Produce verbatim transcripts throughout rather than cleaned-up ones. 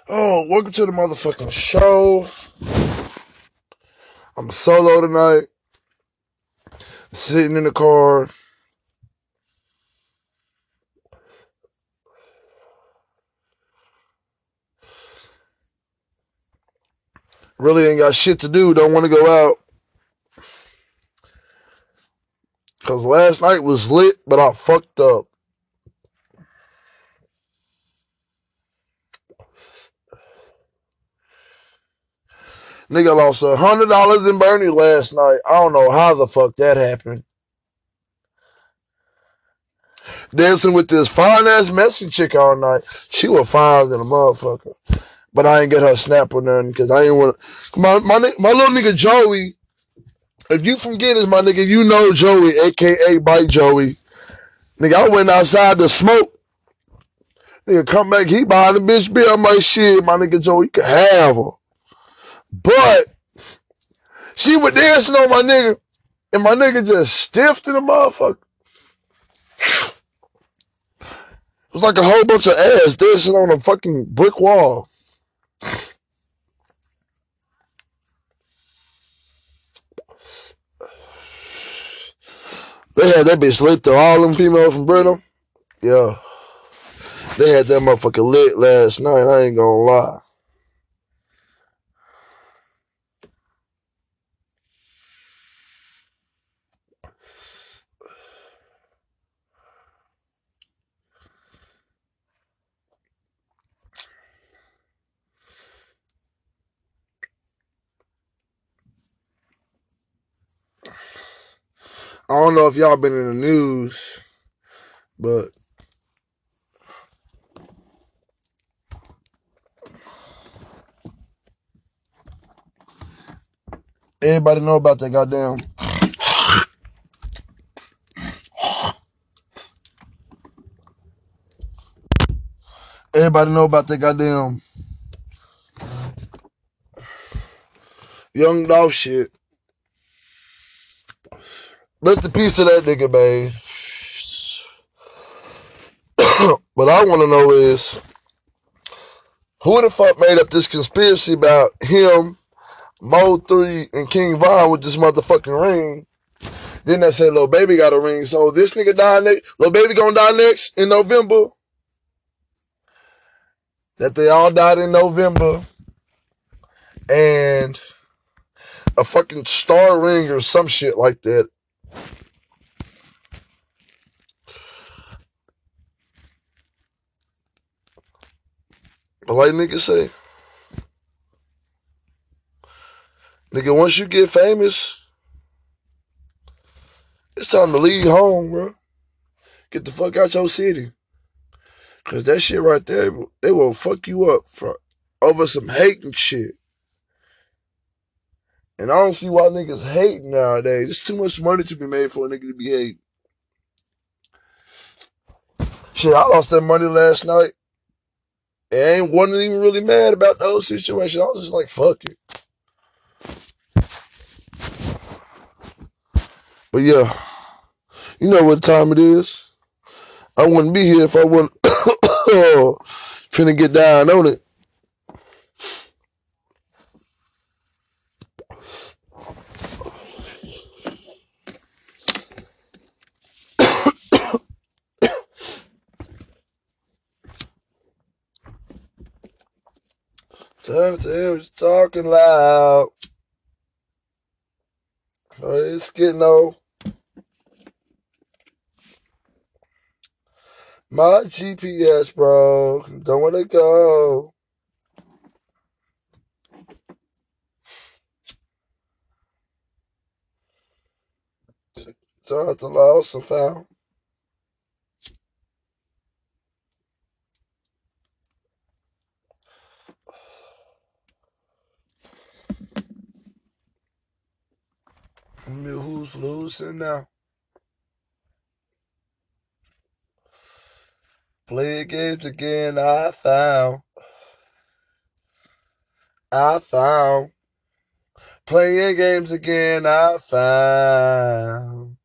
Oh, welcome to the motherfucking show. I'm solo tonight. Sitting in the car. Really ain't got shit to do. Don't want to go out. Because last night was lit, but I fucked up. Nigga lost a hundred dollars in Bernie last night. I don't know how the fuck that happened. Dancing with this fine ass messy chick all night. She was fine than a motherfucker. But I ain't get her snap or nothing because I ain't want to. My, my, my little nigga Joey, if you from Guinness, my nigga, you know Joey, a k a. Bite Joey. Nigga, I went outside to smoke. Nigga come back, he buying the bitch beer. I'm like, shit, my nigga Joe, you can have her. But she was dancing on my nigga, and my nigga just stiffed in the motherfucker. It was like a whole bunch of ass dancing on a fucking brick wall. They had that bitch lit though. All them females from Britain. Yeah. They had that motherfucker lit last night. I ain't gonna lie. I don't know if y'all been in the news, but everybody know about that goddamn. Everybody know about that goddamn Young Dolph shit. Rest in peace to that nigga, man. What I want to know is, who the fuck made up this conspiracy about him, Mo three, and King Von with this motherfucking ring? Then they said Lil Baby got a ring, so this nigga die next. Lil Baby gonna die next in November. That they all died in November. And a fucking star ring or some shit like that. But like niggas say, nigga, once you get famous, it's time to leave home, bro. Get the fuck out your city. Cause that shit right there, they will fuck you up for over some hating shit. And I don't see why niggas hating nowadays. There's too much money to be made for a nigga to be hating. Shit, I lost that money last night. And wasn't even really mad about the whole situation. I was just like, fuck it. But yeah, you know what time it is. I wouldn't be here if I wasn't finna get down on it. Time to tell it's talking loud. It's getting old. My G P S broke. Don't wanna go. So I have to lost and found. Who's losing now? Play games again, I found. I found. Playing games again, I found.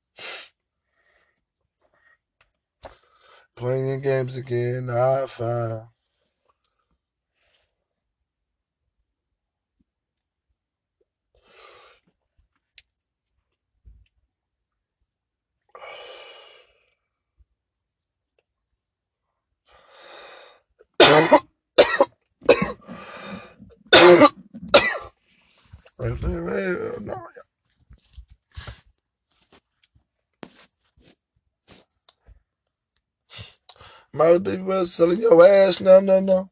Playing games again, I found. Might be well selling your ass. No, no, no.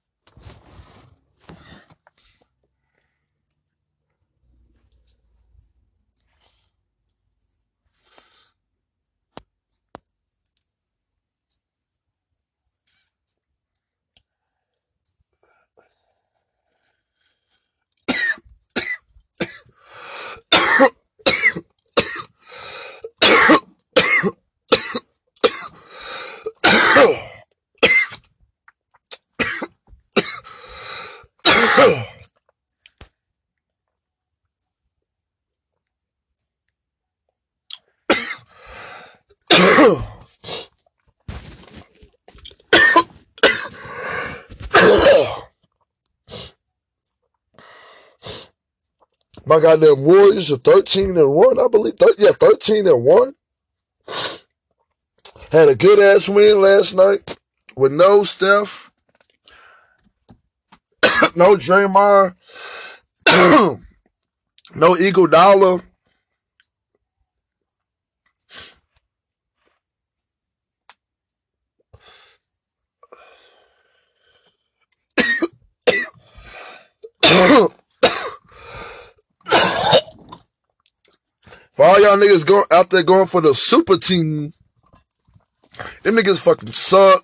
My goddamn Warriors are thirteen and one, I believe. Yeah, thirteen and one. Had a good ass win last night with no Steph, no Draymond, no Iguodala. For all y'all niggas going out there going for the super team, them niggas fucking suck.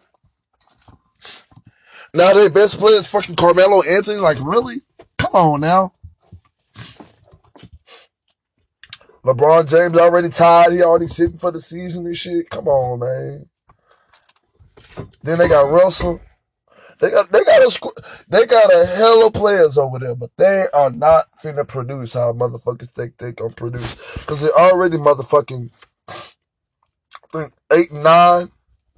Now their best player is fucking Carmelo Anthony. Like, really? Come on now. LeBron James already tired. He already sitting for the season and shit. Come on, man. Then they got Russell. They got they got a they got a hell of players over there, but they are not finna produce how motherfuckers think they gonna produce. Cause they already motherfucking I think eight and nine.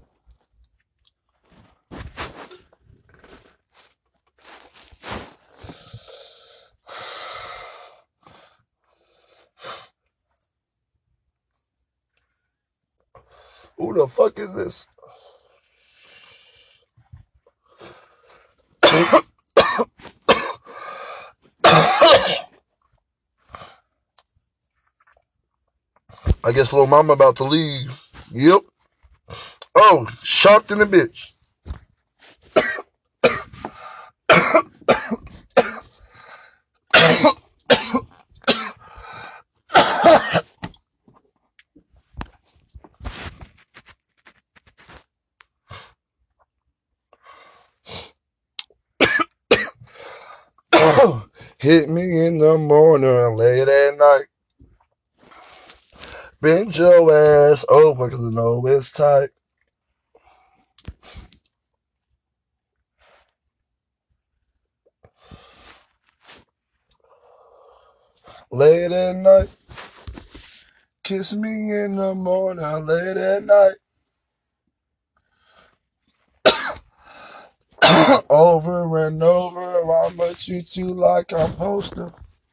Who the fuck is this? I guess little mama about to leave. Yep. Oh, sharp in the bitch. Hit me in the morning and late at night. Bend your ass over cause I know it's tight. Late at night. Kiss me in the morning, late at night. Over and over, how much you two like I'm posting.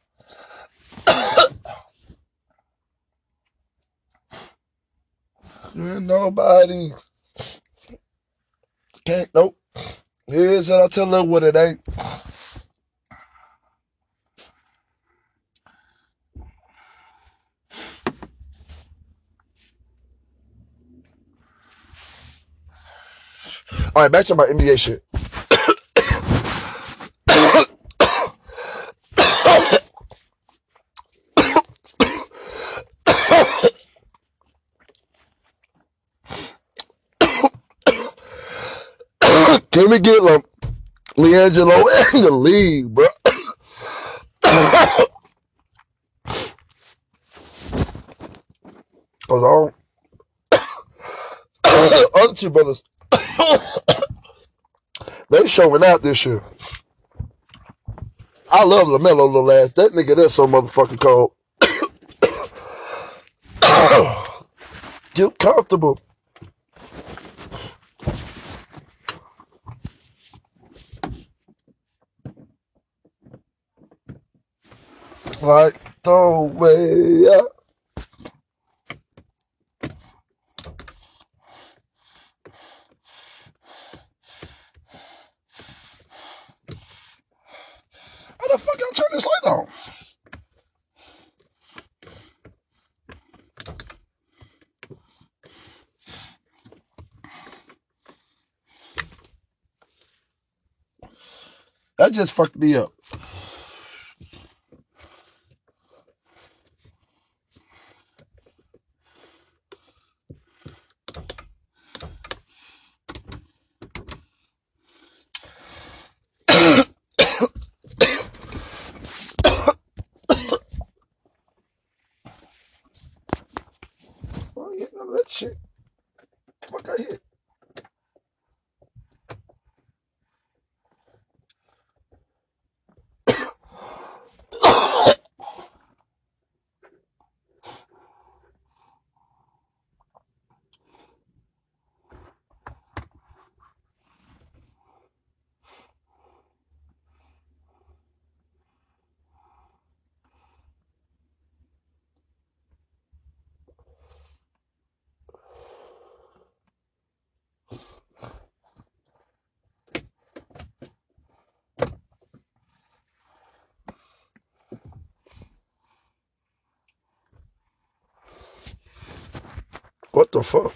Nobody can't, nope. Here's it, I'll tell her what it ain't. All right, back to my N B A shit. Can we get like LiAngelo in the league, bro? Cause all other two brothers, they showing out this year. I love LaMelo little ass. That nigga that's so motherfucking cold. Too comfortable. Like the way up. the fuck y'all turn this light on? That just fucked me up. Oh, yeah, none of that shit. Fuck I hit. What the fuck?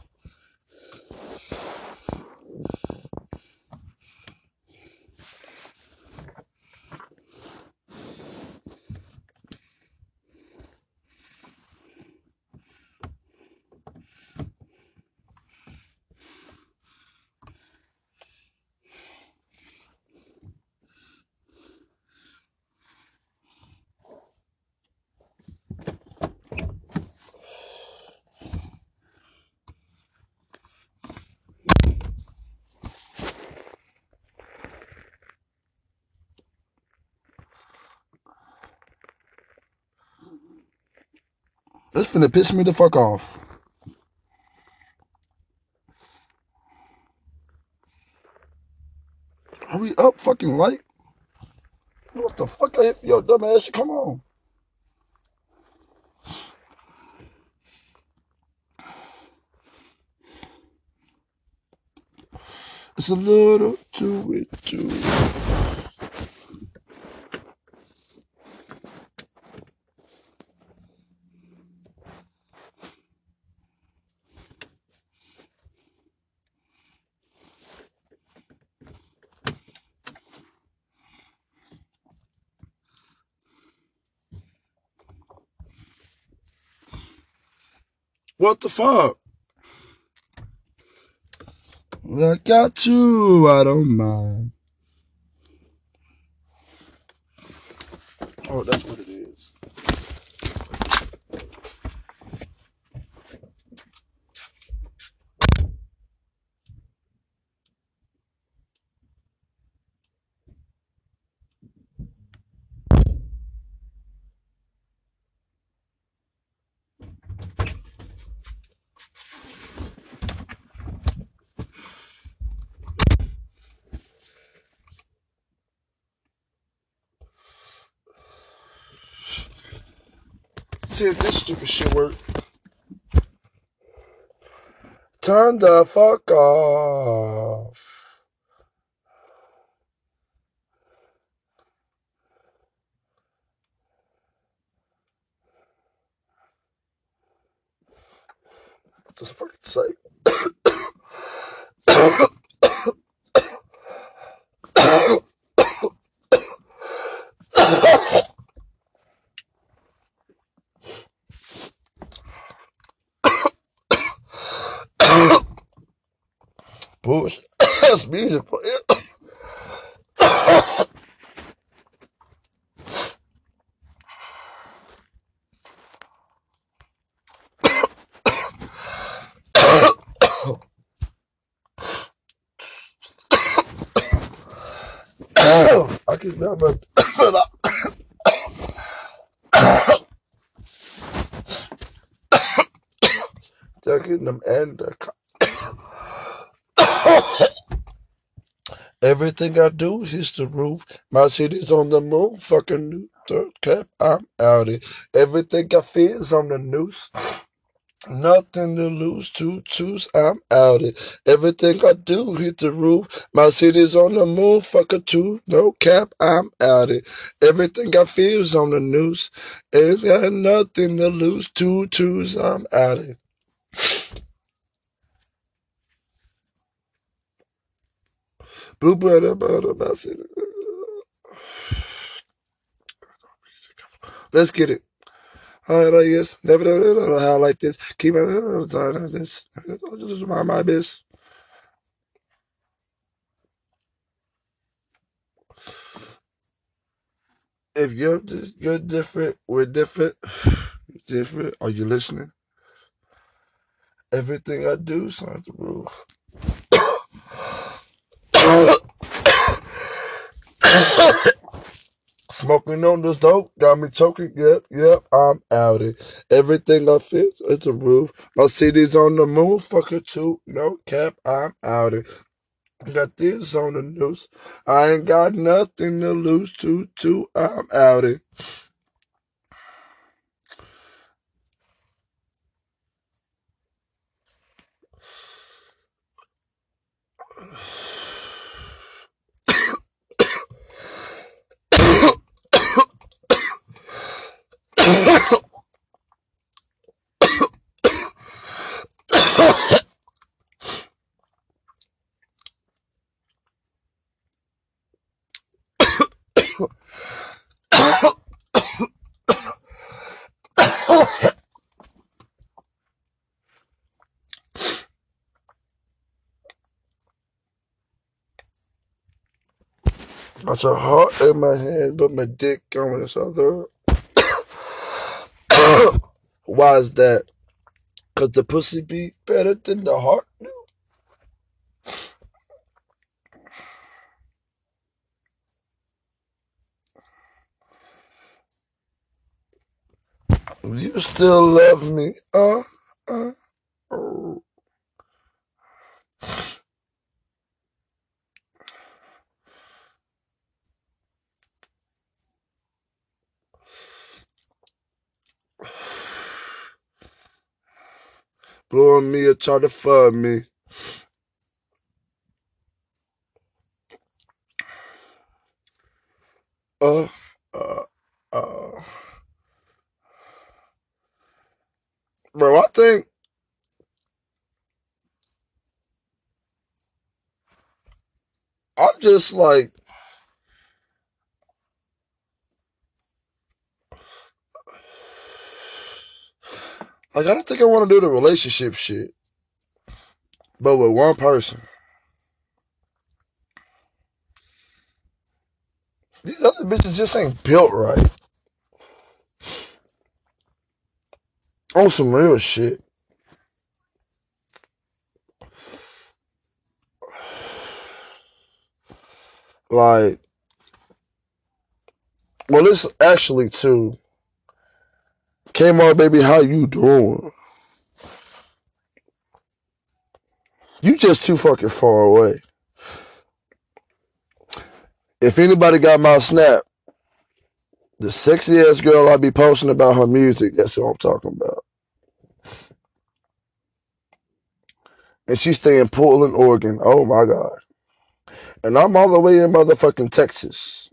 This finna piss me the fuck off. Hurry up, fucking light. What the fuck I hit for your dumb ass? Come on. It's a little to it too. What the fuck? I got you, I don't mind. Oh, that's what it is. See if this stupid shit work. Turn the fuck off. What does the fuck say? Bullshit. That's music. I can never. Taking them and everything I do hits the roof. My city's on the moon. Fucking new third cap. I'm out it. Everything I feel is on the news. Nothing to lose, to choose, I'm out it. Everything I do hit the roof. My city's on the move, fuck a two, no cap, I'm out it. Everything I feel's on the news. Ain't got nothing to lose, two twos, I'm out it. Blue bread about about city. Let's get it. All right, I guess. Never, never, never, how I like this. Keep it, this. Just mind my business. If you're you're different, we're different. Different. Are you listening? Everything I do is on the roof. Smoking on this dope got me choking. Yep, yep, I'm out it. Everything I feel, it's a roof. My city's on the move. Fuck it too. No cap, I'm out it. Got this on the news. I ain't got nothing to lose to, too. I'm out it. Got your heart in my hand, but my dick on this other. Why is that? Cause the pussy beat better than the heart do. You still love me, uh, uh, uh. Blowing me or try to fuck me. Uh, uh, uh. Bro, I think I'm just like, like, I don't think I want to do the relationship shit, but with one person. These other bitches just ain't built right. On some real shit. Like, well, it's actually too. Kmart, baby, how you doing? You just too fucking far away. If anybody got my snap, the sexy ass girl I be posting about her music, that's what I'm talking about. And she stay in Portland, Oregon. Oh my God. And I'm all the way in motherfucking Texas.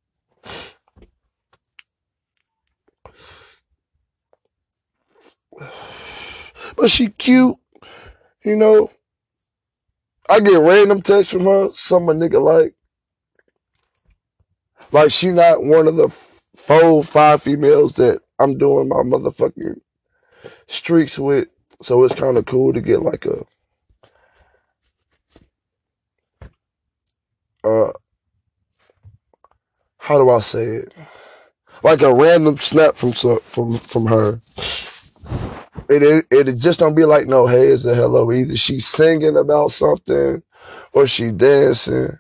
But she cute, you know. I get random texts from her, some a nigga like. Like she not one of the four, five females that I'm doing my motherfucking streaks with. So it's kind of cool to get like a, uh, how do I say it? Like a random snap from from from her. It, it it just don't be like no hey is a hello. Either she's singing about something or she dancing.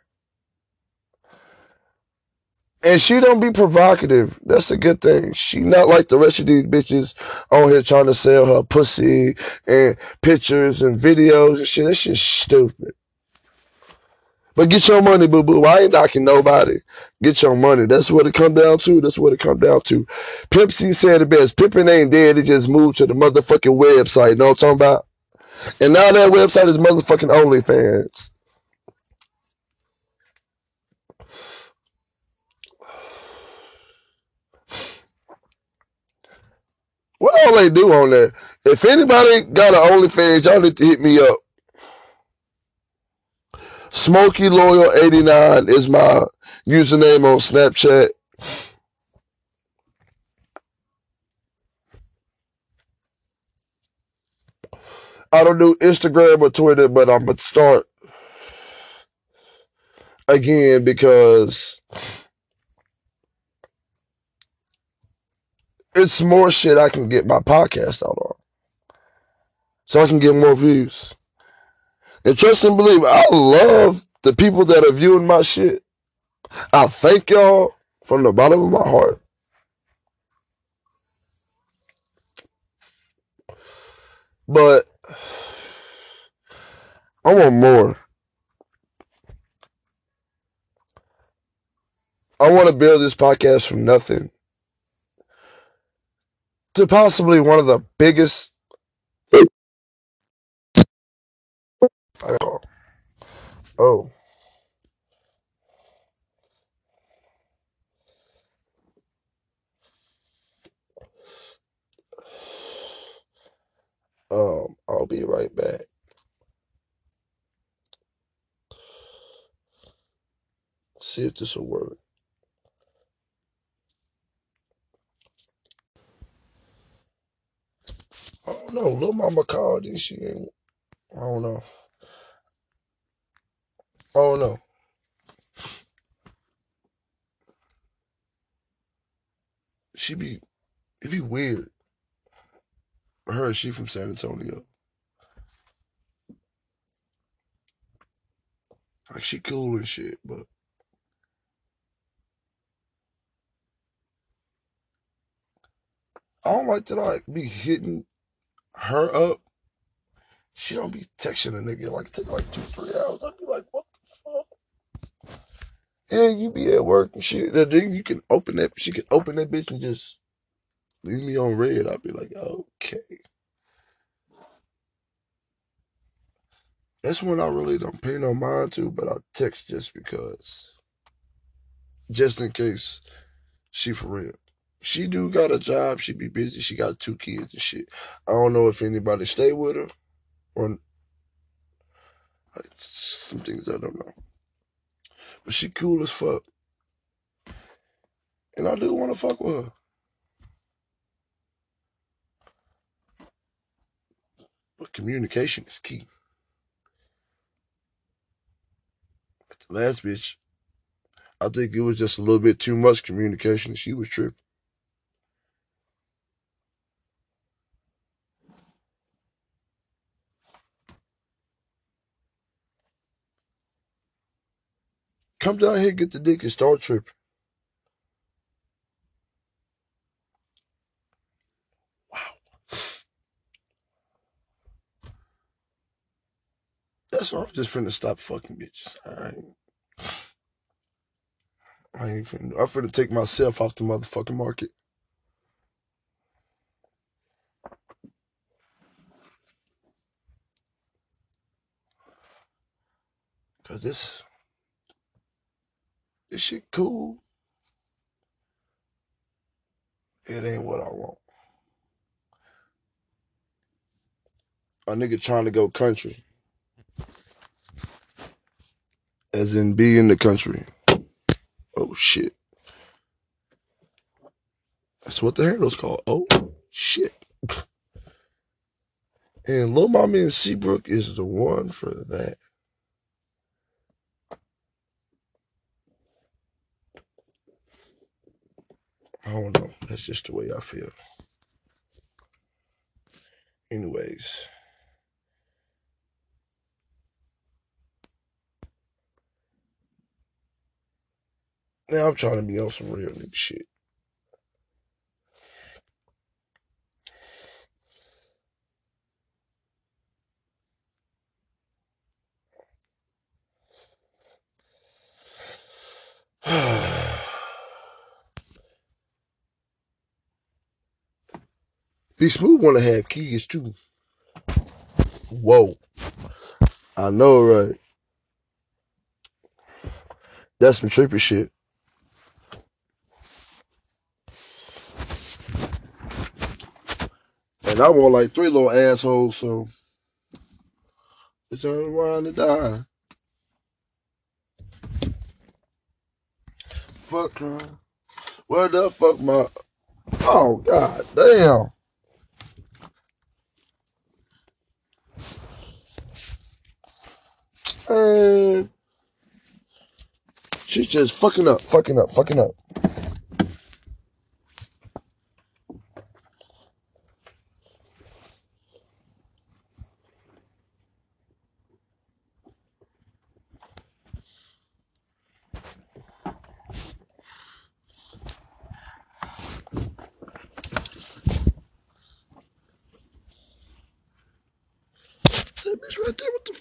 And she don't be provocative. That's a good thing. She not like the rest of these bitches on here trying to sell her pussy and pictures and videos and shit. That shit's stupid. But get your money, boo boo. I ain't knocking nobody. Get your money. That's what it come down to. That's what it come down to. Pimp C said it best. Pimpin' ain't dead. It just moved to the motherfucking website. You know what I'm talking about? And now that website is motherfucking OnlyFans. What all they do on there? If anybody got an OnlyFans, y'all need to hit me up. Smokey Loyal eighty-nine is my username on Snapchat. I don't do Instagram or Twitter, but I'm gonna start again because it's more shit I can get my podcast out on. So I can get more views. And trust and believe, I love the people that are viewing my shit. I thank y'all from the bottom of my heart. But I want more. I want to build this podcast from nothing to possibly one of the biggest. Oh, um, I'll be right back. See if this will work. I don't know. Lil Mama called and she ain't. I don't know. I don't know. She be. It be weird. Her, she from San Antonio. Like she cool and shit, but I don't like that I be hitting her up. She don't be texting a nigga like take like two, three hours. I'd be like, what the fuck? And you be at work and shit. Then you can open that. She can open that bitch and just leave me on red. I'd be like, okay. That's when I really don't pay no mind to, but I text just because, just in case she for real. She do got a job. She be busy. She got two kids and shit. I don't know if anybody stay with her or like, some things I don't know. But she cool as fuck. And I do want to fuck with her. But communication is key. The last bitch, I think it was just a little bit too much communication. She was tripping. Come down here, get the dick, and start tripping. Wow. That's why I'm just finna stop fucking bitches. I ain't, I ain't finna. I'm finna take myself off the motherfucking market. Cause this, this shit cool. It ain't what I want. A nigga trying to go country. As in be in the country. Oh shit. That's what the handle's called. Oh shit. And Lil Mama in Seabrook is the one for that. I don't know. That's just the way I feel. Anyways. Now I'm trying to be on some real nigga shit. B Smooth wanna have kids too. Whoa. I know, right? That's some trippy shit. And I want like three little assholes, so it's on around to die. Fuck her. Where the fuck my oh god damn. And she's just fucking up, fucking up, fucking up. That bitch right there, what the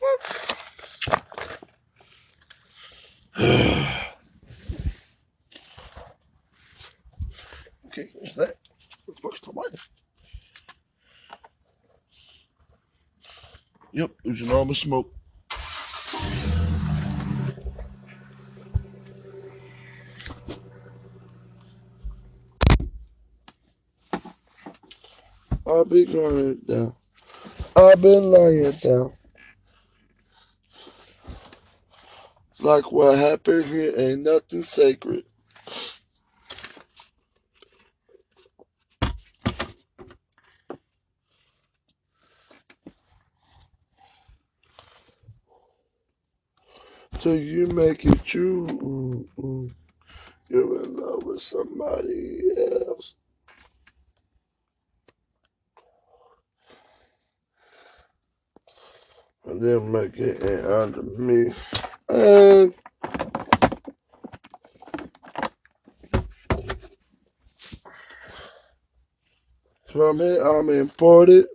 fuck? Okay, what's that? What the fuck's the life? Yep, it was your normal smoke. I've been going down. I've been lying down. Like what happened here ain't nothing sacred. Till you make it true. Ooh, ooh. You're in love with somebody else. And then make it in under me. And from here I'm imported.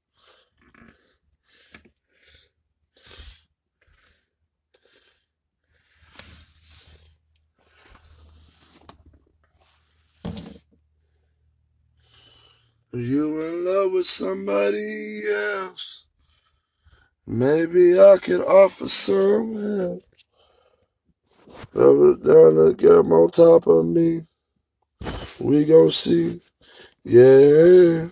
You in love with somebody else. Maybe I could offer some help. Ever down to get on top of me. We gon' see. Yeah.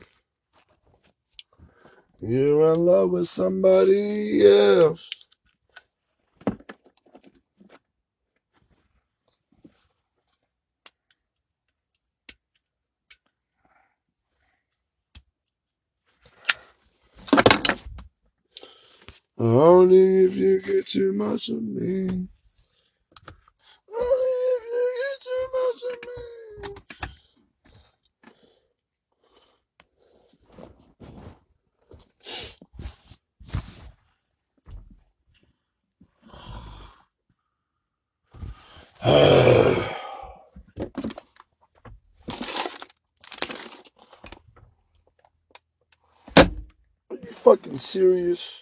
You're in love with somebody else. Only if you get too much of me. Only if you get too much of me. Are you fucking serious?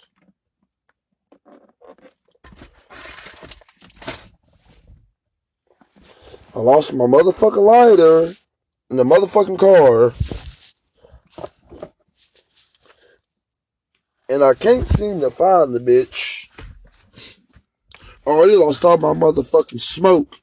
I lost my motherfucking lighter in the motherfucking car. And I can't seem to find the bitch. I already lost all my motherfucking smoke.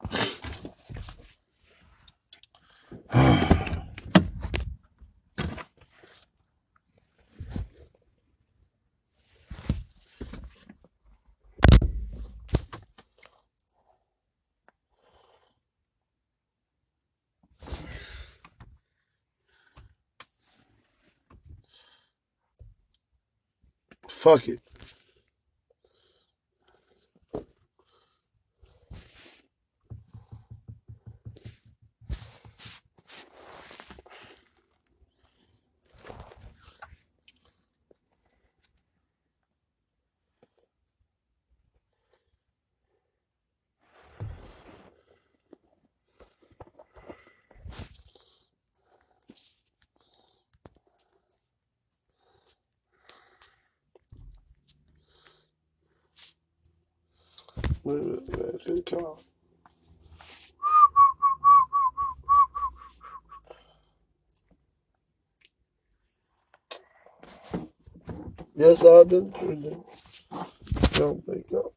Fuck it. Good call. Yes, I've been drinking. Don't wake up.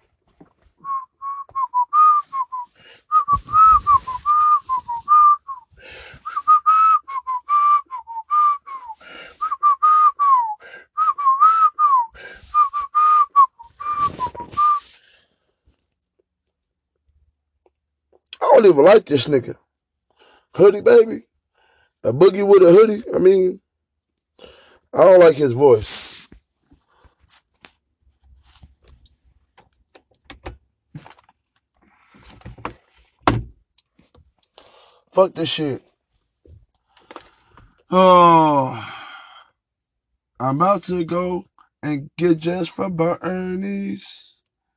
I don't even like this nigga. Hoodie baby. A boogie with a hoodie. I mean, I don't like his voice. Fuck this shit. Oh, I'm about to go and get just for Bernie's.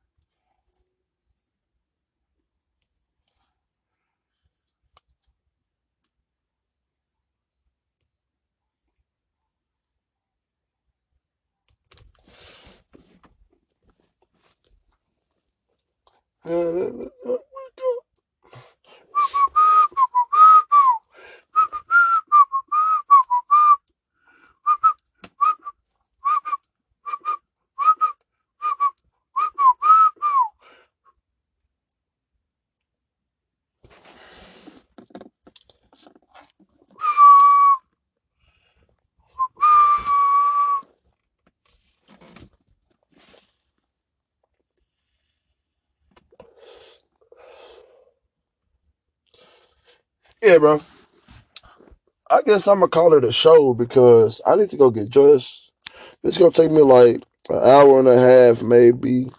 Yeah, bro. I guess I'm gonna call it a show because I need to go get dressed. It's gonna take me like an hour and a half, maybe.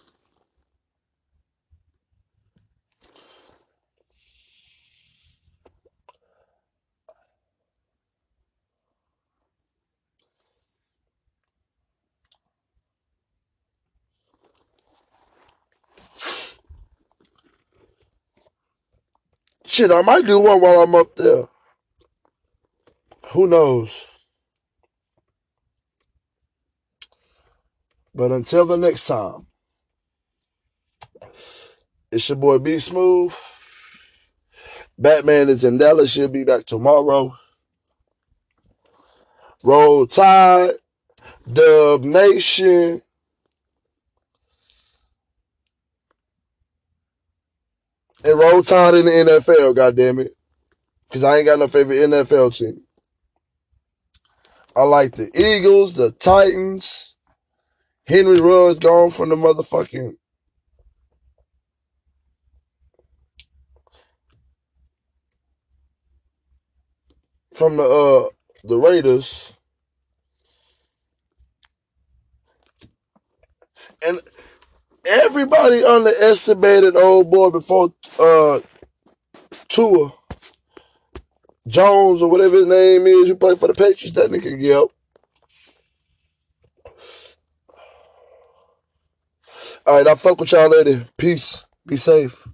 Shit, I might do one while I'm up there. Who knows? But until the next time, it's your boy B Smooth. Batman is in Dallas. She'll be back tomorrow. Roll Tide, Dub Nation. And Roll Tide in the N F L, goddammit. Because I ain't got no favorite N F L team. I like the Eagles, the Titans. Henry Ruggs gone from the motherfucking from the uh the Raiders. And everybody underestimated old boy before uh Tua Jones or whatever his name is, who played for the Patriots. That nigga, yep. All right, I fuck with y'all later. Peace. Be safe.